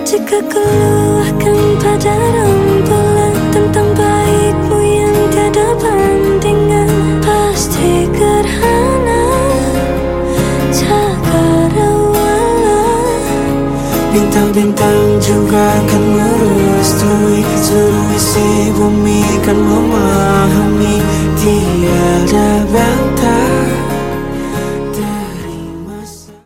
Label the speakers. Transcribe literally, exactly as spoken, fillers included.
Speaker 1: Jika keluhkan pada rembulan tentang baikmu yang tiada bandingan, pasti gerhana cakrawala.
Speaker 2: Bintang-bintang juga akan merestui, seluruh isi bumi kan memahami. Tiada